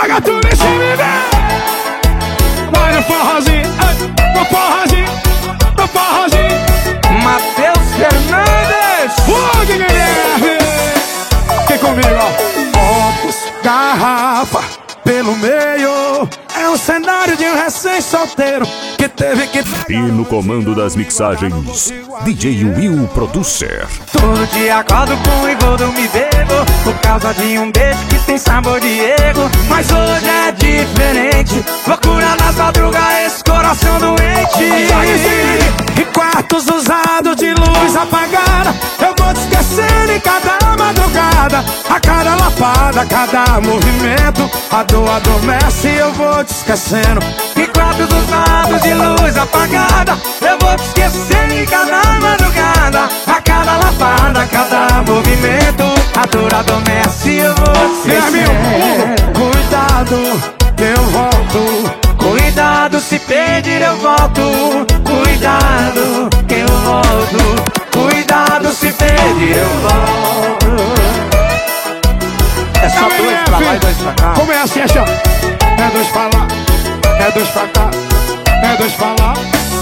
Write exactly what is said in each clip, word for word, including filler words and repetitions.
Joga tudo em cima, vem. Vai no forrozinho, no forrozinho, no forrozinho. Matheus Fernandes. Fogo, Guilherme. Quem comigo, ó. Copos, garrafa, pelo meio. É um cenário de um recém-solteiro que teve que... E no comando das mixagens, D J Will Producer. Todo dia acordo com e vou dormir bebo, por causa de um beijo que tem sabor de ego. Mas hoje é diferente, loucura nas madrugas, esse coração doente. Em quartos usados de luz apagada, eu vou te esquecendo em cada madrugada. A cada lapada, a cada movimento, a dor adormece e eu vou te esquecendo. Em quartos usados de luz apagada, eu vou te esquecendo em cada madrugada. A cada lapada, a cada movimento, a dor adormece e eu vou te esquecendo. Cuidado, eu volto. Cuidado, se pedir eu volto. Cuidado, que eu volto. Cuidado, se pedir eu volto. É só dois pra lá e dois pra cá. Como é assim, é chão? É dois pra lá, é dois pra cá, é dois pra lá.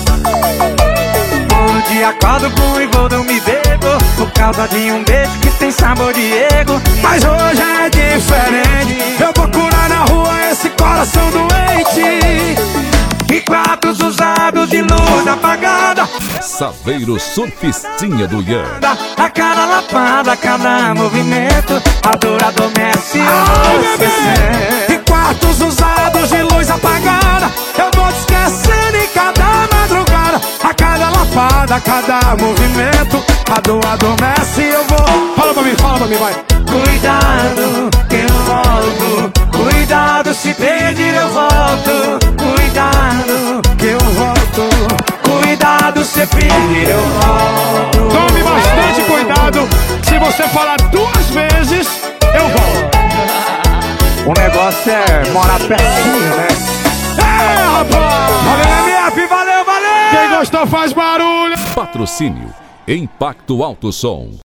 Todo dia acordo com e vou dormir bebo, por causa de um beijo que tem sabor de ego. Mas hoje é diferente, eu vou curar na rua esse coração doente. E quartos usados de luz apagada, Saveiro Surfistinha do Ian. a cada lapada, a cada movimento, a dor adormece e eu vou te esquecendo. Em quartos usados de luz apagada, eu vou te esquecendo em cada madrugada. A cada lapada, a cada movimento, a dor adormece e eu vou... Fala pra mim, fala pra mim, vai. Cuidado, que eu volto. Cuidado, se pedir eu volto. Cuidado, Que eu volto. cuidado, se pedir eu volto. Tome bastante cuidado, se você falar duas vezes, eu volto. O negócio é morar pertinho, né? É, rapaz! Valeu, M F, valeu, valeu! Quem gostou faz barulho! Patrocínio Impacto Alto Som.